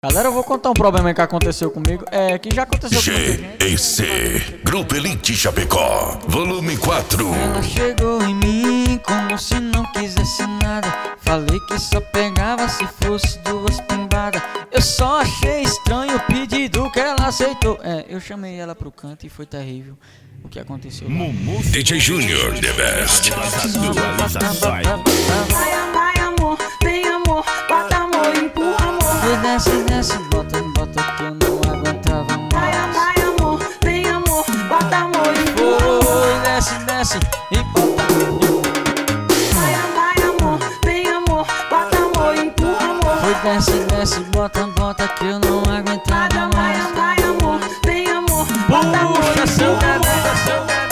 Galera, eu vou contar um problema que aconteceu comigo. Que já aconteceu comigo. GEC, Grupo Elite Chapecó, volume 4. Ela chegou em mim como se não quisesse nada. Falei que só pegava se fosse duas pimbadas. Eu só achei estranho o pedido que ela aceitou. Eu chamei ela pro canto e foi terrível o que aconteceu. DJ Junior, the best. Vai amor, vem amor, bota amor, empurra amor. Desce, bota que eu não aguentava mais. Vai amor, vem amor, bota amor, empurra amor. Foi, desce e bota. Vai amor, vem amor, bota amor, empurra amor. Foi, desce, bota que eu não aguentava mais. Vai amor, vem amor, bota amor, Puxa seu empurra amor. dedé, seu dedé.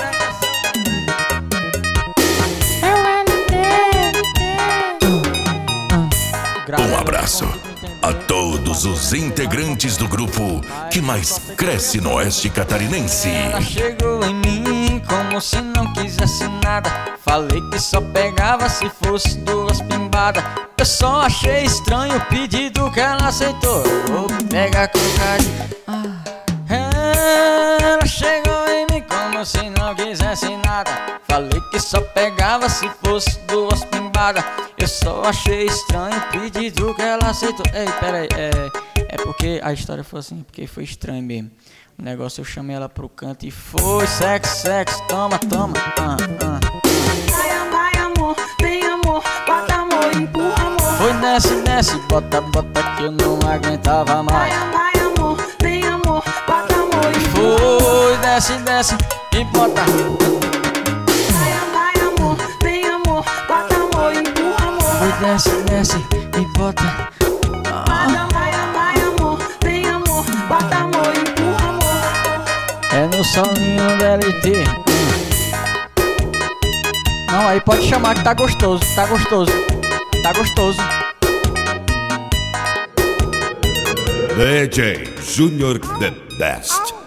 Um abraço a todos os integrantes do grupo que mais cresce no oeste catarinense. Ela chegou em mim como se não quisesse nada. Falei que só pegava se fosse duas pimbadas. Eu só achei estranho o pedido que ela aceitou. Vou pegar com carinho. Ela chegou em mim como se não quisesse nada. Falei que só pegava se fosse duas pimbadas. Eu só achei estranho o pedido que ela aceitou. Ei, peraí, é porque a história foi assim, porque foi estranho mesmo. O negócio eu chamei ela pro canto e foi sexo, toma. Vai amor, vem amor, bota amor, empurra amor. Foi, desce, bota que eu não aguentava mais. Vai amor, vem amor, bota amor, empurra. Foi, desce e bota. Vai amor, vem amor, bota amor, empurra amor. Foi, desce e bota. Vai amor, vem amor, bota amor, empurra amor. É no solinho da LT. Não, aí pode chamar que tá gostoso. DJ Junior, the best.